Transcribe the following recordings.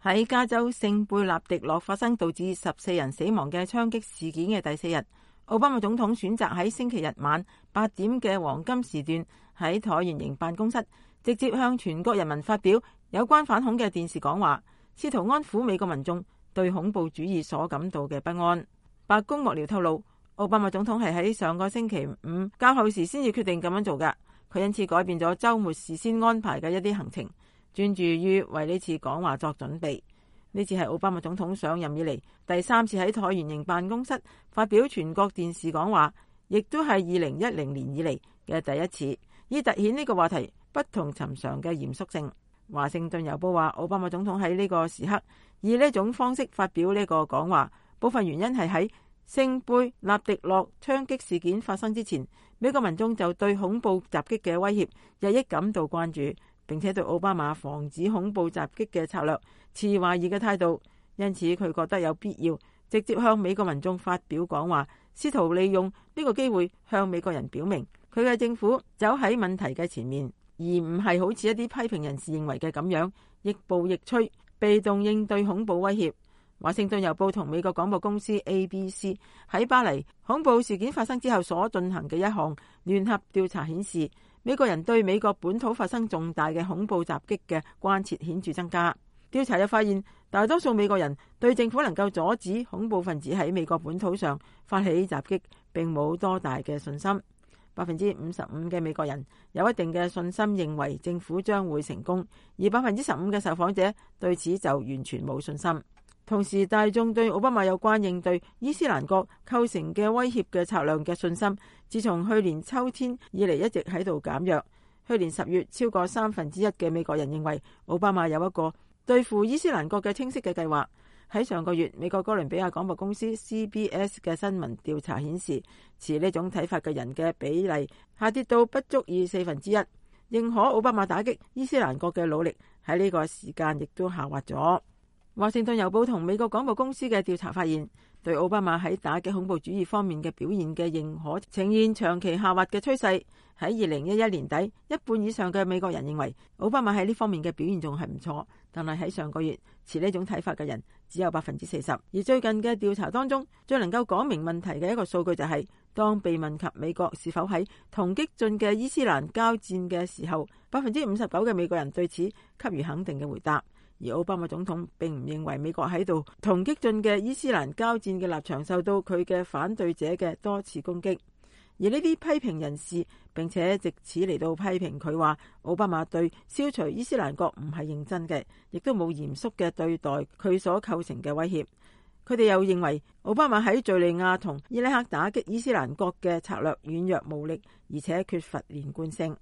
喺加州聖貝納迪諾發生導致14人死亡嘅槍擊事件嘅第4日，奧巴馬總統選擇喺星期日晚8點嘅黃金時段喺橢圓形辦公室直接向全國人民發表有關反恐嘅電視講話，試圖安撫美國民眾對恐怖主義所感到嘅不安。白宮幕僚透露，奧巴馬總統係喺上個星期五較後時先至決定咁樣做㗎。佢因此改變咗週末事先安排嘅一啲行程，專注於為呢次講話作準備。呢次係奧巴馬總統上任以嚟第3次喺橢圓形辦公室發表全國電視講話，亦都係2010年以嚟嘅第一次，以凸顯呢個話題不同尋常嘅嚴肅性。華盛頓郵報話，奧巴馬總統喺呢個時刻以呢種方式發表呢個講話，部分原因係喺聖貝納迪諾槍擊事件發生之前，美國民眾就對恐怖襲擊嘅威脅日益感到關注，並且對奧巴馬防止恐怖襲擊嘅策略持懷疑嘅態度，因此佢覺得有必要直接向美國民眾發表講話，試圖利用呢個機會向美國人表明佢嘅政府走喺問題嘅前面，而唔係好似一啲批評人士認為嘅咁樣亦步亦趨，被動應對恐怖威脅。華盛頓郵報同美國廣播公司 ABC 喺巴黎恐怖事件發生之後所進行嘅一項聯合調查顯示，美國人對美國本土發生重大嘅恐怖襲擊嘅關切顯著增加。調查又發現，大多數美國人對政府能夠阻止恐怖分子喺美國本土上發起襲擊並冇多大嘅信心。55%嘅美國人有一定嘅信心認為政府將會成功，而15%嘅受訪者對此就完全冇信心。同時，大眾對奧巴馬有關應對伊斯蘭國構成嘅威脅嘅策略嘅信心，自從去年秋天以嚟一直喺度減弱。去年10月，超過1/3嘅美國人認為奧巴馬有一個對付伊斯蘭國嘅清晰嘅計劃。喺上個月，美國哥倫比亞廣播公司 CBS 嘅新聞調查顯示，持呢種睇法嘅人嘅比例下跌到不足以1/4，認可奧巴馬打擊伊斯蘭國嘅努力喺呢個時間亦都下滑咗。華盛頓郵報同美國廣播公司嘅調查發現，對奧巴馬喺打擊恐怖主義方面嘅表現嘅認可呈現長期下滑嘅趨勢。喺2011年底，一半以上嘅美國人認為奧巴馬喺呢方面嘅表現仲係唔錯，但係喺上個月，持呢種睇法嘅人只有40%。而最近嘅調查當中，最能夠講明問題嘅一個數據就係，當被問及美國是否喺同激進嘅伊斯蘭交戰嘅時候，59%嘅美國人對此給予肯定嘅回答。而奧巴馬總統並唔認為美國喺度同激進嘅伊斯蘭交戰嘅立場受到佢嘅反對者嘅多次攻擊，而呢啲批評人士並且藉此嚟到批評佢話奧巴馬對消除伊斯蘭國唔係認真嘅，亦都冇嚴肅嘅對待佢所構成嘅威脅。佢哋又認為奧巴馬喺敘利亞同伊拉克打擊伊斯蘭國嘅策略軟弱無力，而且缺乏連貫性。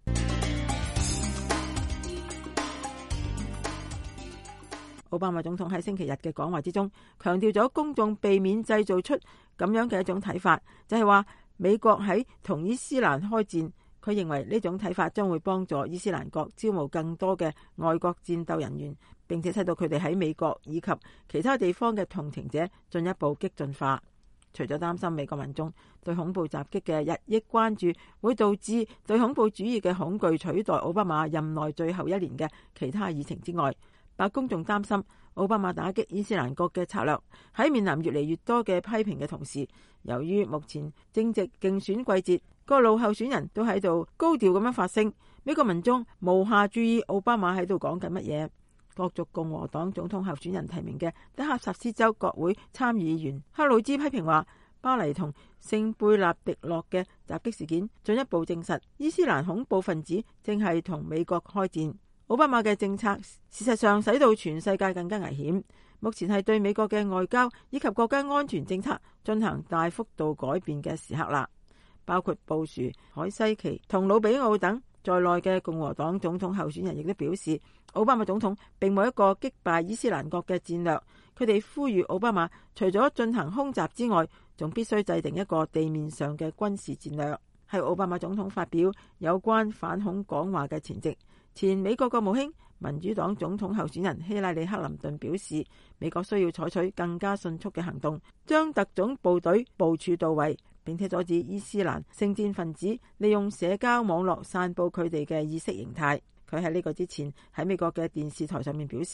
奧巴馬總統喺星期日嘅講話之中，強調咗公眾避免製造出咁樣嘅一種睇法，就係話美國喺同伊斯蘭開戰。佢認為呢種睇法將會幫助伊斯蘭國招募更多嘅外國戰鬥人員，並且使到佢哋喺美國以及其他地方嘅同情者進一步激進化。除咗擔心美國民眾對恐怖襲擊嘅日益關注會導致對恐怖主義嘅恐懼取代奧巴馬任內最後1年嘅其他議程之外，白宮仲擔心奧巴馬打擊伊斯蘭國嘅策略喺面臨越嚟越多嘅批評嘅同時，由於目前正值競選季節，各路候選人都喺度高調咁樣發聲，美國民眾無暇注意奧巴馬喺度講緊乜嘢。角逐共和黨總統候選人提名嘅德克薩斯州國會參議員克魯茲批評話，巴黎同聖貝納迪諾嘅襲擊事件進一步證實伊斯蘭恐怖分子正係同美國開戰。奧巴馬嘅政策事實上使到全世界更加危險，目前係對美國嘅外交以及國家安全政策進行大幅度改變嘅時刻啦。包括布殊、海西奇同魯比奧等在內嘅共和黨總統候選人亦都表示，奧巴馬總統並冇一個擊敗伊斯蘭國嘅戰略。佢哋呼籲奧巴馬除咗進行空襲之外，仲必須制定一個地面上嘅軍事戰略。喺奧巴馬總統發表有關反恐講話嘅前夕，前美國國務卿民主黨總統候選人希拉里·克林頓表示，美國需要採取更加迅速嘅行動，將特種部隊部署到位，並且阻止伊斯蘭聖戰分子利用社交網絡散佈佢哋嘅意識形態。佢喺呢個之前喺美國嘅電視台上面表示，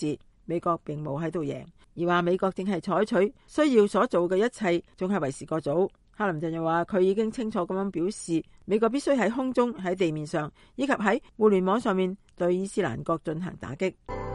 美國並冇喺度贏，而話美國正係採取需要所做嘅一切，仲係為時過早。克林頓又話佢已經清楚咁樣表示，美國必須喺空中、喺地面上以及喺互聯網上面對伊斯蘭國進行打擊。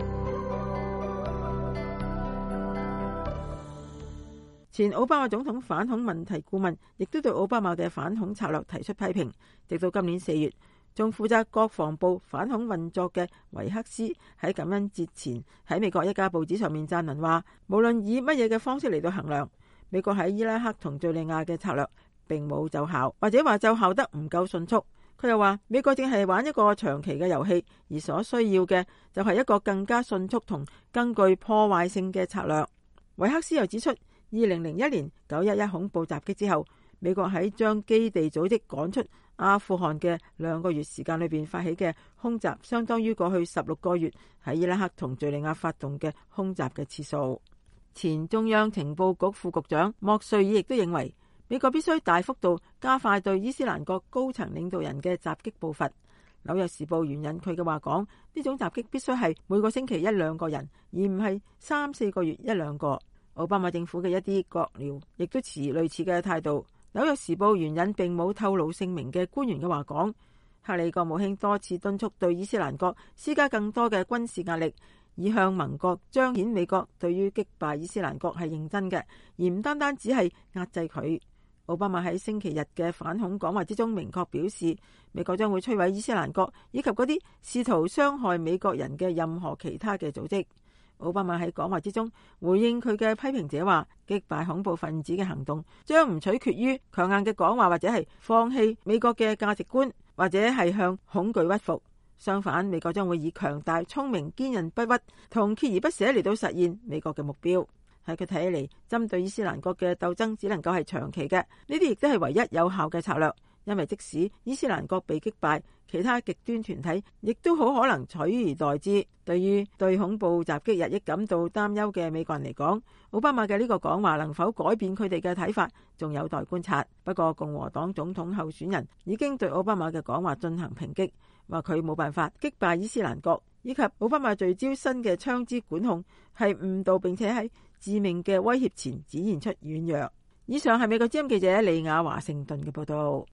前奧巴馬總統反恐問題顧問亦都對奧巴馬嘅反恐策略提出批評。直到今年4月，仲負責國防部反恐運作嘅維克斯喺感恩節前喺美國一家報紙上面撰文話，無論以乜嘢嘅方式嚟到衡量，美國喺伊拉克同敘利亞嘅策略並冇奏效，或者話奏效得唔夠迅速。佢又話美國正係玩一個長期嘅遊戲，而所需要嘅就係一個更加迅速同更具破壞性嘅策略。維克斯又指出，2001年911恐怖襲擊之後，美國喺將基地組織趕出阿富汗嘅2個月時間裏邊發起嘅空襲，相當於過去16個月喺伊拉克同敘利亞發動嘅空襲嘅次數。前中央情報局副局長莫瑞爾亦都認為，美國必須大幅度加快對伊斯蘭國高層領導人嘅襲擊步伐。紐約時報援引佢嘅話講，呢種襲擊必須係每個星期1-2個人，而唔係3-4個月1-2個。奧巴馬政府嘅一啲閣僚亦都持類似嘅態度。紐約時報援引並冇透露姓名嘅官員嘅話講，克里國務卿多次敦促對伊斯蘭國施加更多嘅軍事壓力，以向盟國彰顯美國對於擊敗伊斯蘭國係認真嘅，而唔單單只係壓制佢。奧巴馬喺星期日嘅反恐講話之中明確表示，美國將會摧毀伊斯蘭國以及嗰啲試圖傷害美國人嘅任何其他嘅組織。奧巴馬喺講話之中回應佢嘅批評者話，擊敗恐怖分子嘅行動將唔取決於強硬嘅講話，或者係放棄美國嘅價值觀，或者係向恐懼屈服。相反，美國將會以強大、聰明、堅韌不屈同鍥而不捨嚟到實現美國嘅目標。喺佢睇起嚟，針對伊斯蘭國嘅鬥爭只能夠係長期嘅，呢啲亦都係唯一有效嘅策略。因為即使伊斯蘭國被擊敗，其他極端團體亦都好可能取而代之。對於對恐怖襲擊日益感到擔憂嘅美國人嚟講，奧巴馬嘅呢個講話能否改變佢哋嘅睇法，仲有待觀察。不過共和黨總統候選人已經對奧巴馬嘅講話進行抨擊，話佢冇辦法擊敗伊斯蘭國，以及奧巴馬聚焦新嘅槍支管控係誤導，並且喺致命嘅威脅前展現出軟弱。以上係美國之音記者李雅華盛頓嘅報道。